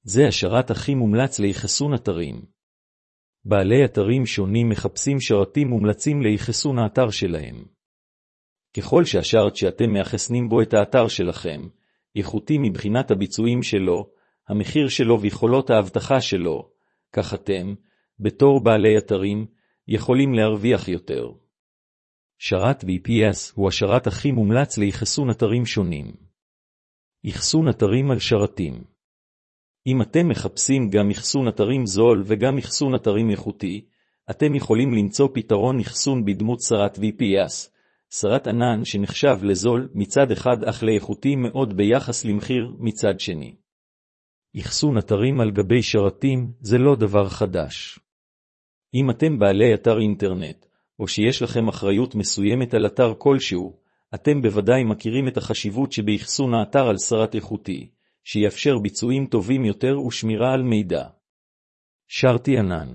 זה השרת הכי מומלץ לאחסון אתרים. בעלי אתרים שונים מחפשים שרתים מומלצים לאחסון האתר שלהם. ככל שהשרת שאתם מאחסנים בו את האתר שלכם, איכותי מבחינת הביצועים שלו, המחיר שלו ויכולות האבטחה שלו, כך אתם, בתור בעלי אתרים, יכולים להרוויח יותר. שרת VPS הוא השרת הכי מומלץ לאחסון אתרים שונים. אחסון אתרים על שרתים. אם אתם מחפשים גם אחסון אתרים זול וגם אחסון אתרים איכותי, אתם יכולים למצוא פתרון אחסון בדמות שרת VPS, שרת ענן שנחשב לזול מצד אחד אך לאיכותי מאוד ביחס למחיר מצד שני. אחסון אתרים על גבי שרתים זה לא דבר חדש. אם אתם בעלי אתר אינטרנט, או שיש לכם אחריות מסוימת על אתר כלשהו, אתם בוודאי מכירים את החשיבות שבאחסון האתר על שרת איכותי, שיאפשר ביצועים טובים יותר ושמירה על מידע. שרתי ענן.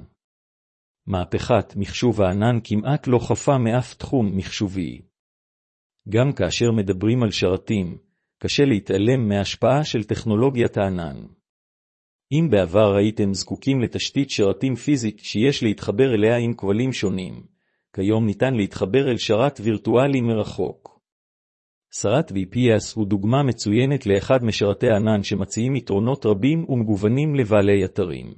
מהפכת מחשוב הענן כמעט לא חפה מאף תחום מחשובי. גם כאשר מדברים על שרתים, קשה להתעלם מההשפעה של טכנולוגיית הענן. אם בעבר הייתם זקוקים לתשתית שרתים פיזית שיש להתחבר אליה עם כבלים שונים, כיום ניתן להתחבר אל שרת וירטואלי מרחוק. שרת VPS הוא דוגמה מצוינת לאחד משרתי הענן שמציעים יתרונות רבים ומגוונים לבעלי אתרים.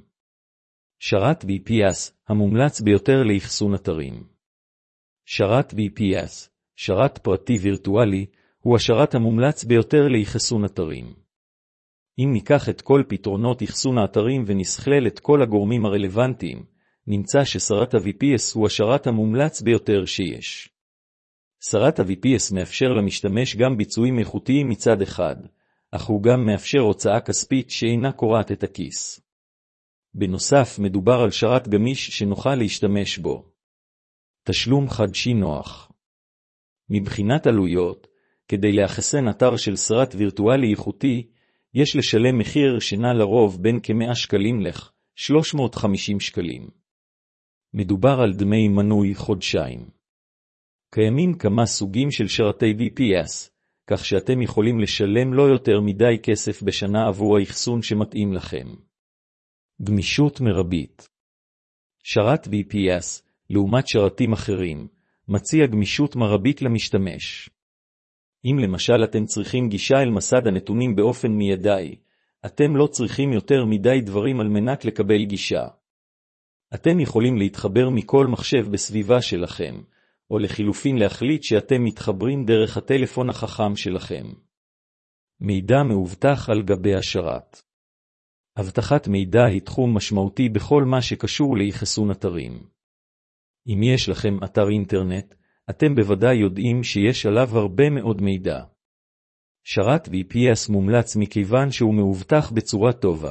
שרת VPS המומלץ ביותר לאחסון אתרים. שרת VPS, שרת פרטי וירטואלי, הוא השרת המומלץ ביותר לאחסון אתרים. אם ניקח את כל פתרונות אחסון האתרים ונסכלל את כל הגורמים הרלוונטיים, נמצא ששרת ה-VPS הוא השרת המומלץ ביותר שיש. שרת ה-VPS מאפשר למשתמש גם ביצועים איכותיים מצד אחד, אך הוא גם מאפשר הוצאה כספית שאינה קורעת את הכיס. בנוסף, מדובר על שרת גמיש שנוכל להשתמש בו. תשלום חדשי נוח. מבחינת עלויות, כדי לאחסן אתר של שרת וירטואלי איכותי, יש לשלם מחיר שנע לרוב בין כ-100 שקלים ל-350 שקלים. מדובר על דמי מנוי חודשיים. קיימים כמה סוגים של שרתי VPS, כך שאתם יכולים לשלם לא יותר מדי כסף בשנה עבור האחסון שמתאים לכם. גמישות מרבית. שרת VPS, לעומת שרתים אחרים, מציע גמישות מרבית למשתמש. אם למשל אתם צריכים גישה אל מסד הנתונים באופן מיידי, אתם לא צריכים יותר מדי דברים על מנת לקבל גישה. אתם יכולים להתחבר מכל מחשב בסביבה שלכם, או לחילופין להחליט שאתם מתחברים דרך הטלפון החכם שלכם. מידע מאובטח על גבי השרת. אבטחת מידע היא תחום משמעותי בכל מה שקשור לאחסון אתרים. אם יש לכם אתר אינטרנט, אתם בוודאי יודעים שיש עליו הרבה מאוד מידע. שרת VPS מומלץ מכיוון שהוא מאובטח בצורה טובה.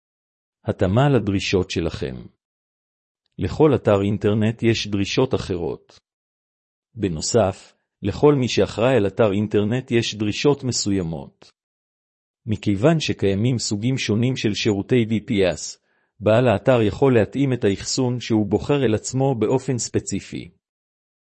התאמה לדרישות שלכם. לכל אתר אינטרנט יש דרישות אחרות. בנוסף, לכל מי שאחראי על אתר אינטרנט יש דרישות מסוימות. מכיוון שקיימים סוגים שונים של שירותי VPS, בעל האתר יכול להתאים את האחסון שהוא בוחר אל עצמו באופן ספציפי.